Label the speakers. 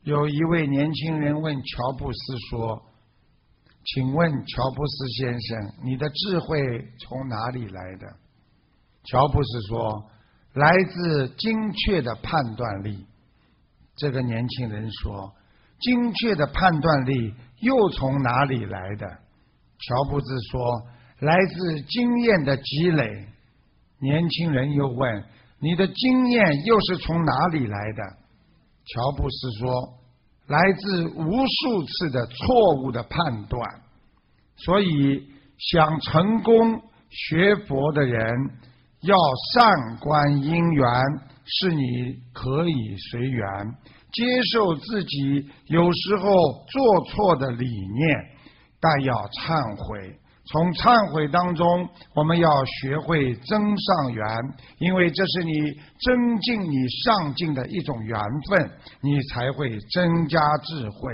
Speaker 1: 有一位年轻人问乔布斯说：“请问乔布斯先生，你的智慧从哪里来的？”乔布斯说：“来自精确的判断力。”这个年轻人说：“精确的判断力又从哪里来的？”乔布斯说：“来自经验的积累。”年轻人又问：“你的经验又是从哪里来的？”乔布斯说：“来自无数次的错误的判断。”所以，想成功学佛的人要善观因缘，是你可以随缘，接受自己有时候做错的理念，但要忏悔。从忏悔当中，我们要学会增上缘，因为这是你增进你上进的一种缘分，你才会增加智慧。